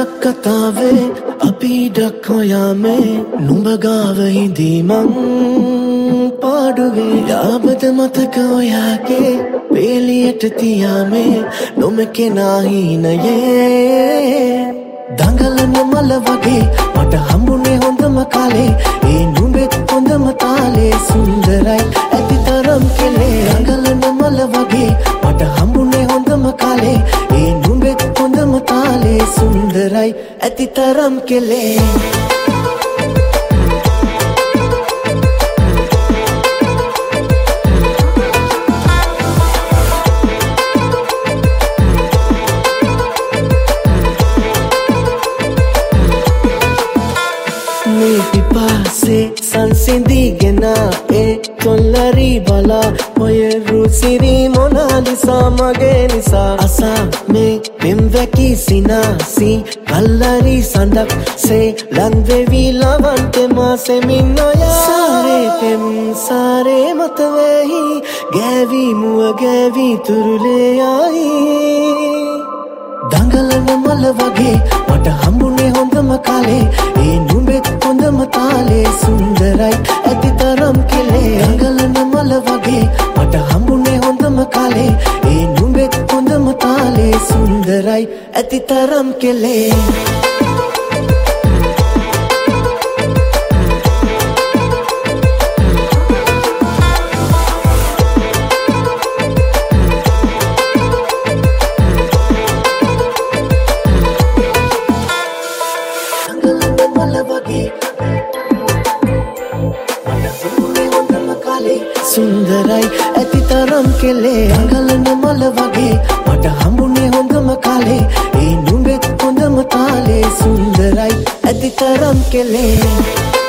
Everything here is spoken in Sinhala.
කතාවේ අපි ඩක්කොයාමේ නුඹ ගාව හිඳී මං පාඩුවේ යාබද මතක ඔයාගේ වේලියට තියාමේ නොමකෙනා හීනයේ දඟලන මල වගේ මට හම්බුනේ හොඳම කාලේ ඒ නුඹෙත් හොඳම තාලේ සුන්දරයි ඇති තරම් කෙලේ දඟලන මල වගේ මට හම්බුනේ හොඳම කාලේ ඒ නුඹෙත් හොඳම තාලේ සුන්දරයි ඇති තරම් කෙලේ සංසිඳීගෙන ඒ තොල්ලරි බලා ඔය රුසිරි මොනාලිසා මගේ නිසා අසා මේ පෙම් වැකි සිනාසි කල්ලරි සඳක් සේ ලන්වෙවි ලවන්තෙ මාසෙමින් ඔයා සාරේ පෙම් සාරේ මතවෙහි ගෑවි මුව ගෑවි තුරුලේ යයි දඟලන මල වගේ මට හම්බුනේ හොඳම කාලේ ඒ නුඹෙත් හොඳම තාලේ සුන්දරයි ඇති තරම් කෙලේ දඟලන මල වගේ මට හම්බුනේ හොඳම කාලේ ඒ නුඹෙත් හොඳම තාලේ සුන්දරයි ඇති තරම් කෙලේ සුන්දරයි ඇති තරම් කෙලේ දඟලන මල වගේ මට හම්බුනේ හොඳම කාලේ ඒ නුඹෙත් හොඳම තාලේ සුන්දරයි ඇති තරම් කෙලේ